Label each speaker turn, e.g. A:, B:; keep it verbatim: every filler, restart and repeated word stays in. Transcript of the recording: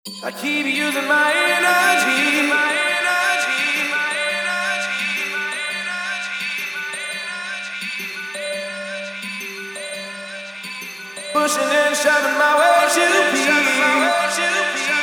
A: I keep using my energy, my energy, my energy, my energy, pushing and shoving my way to peace.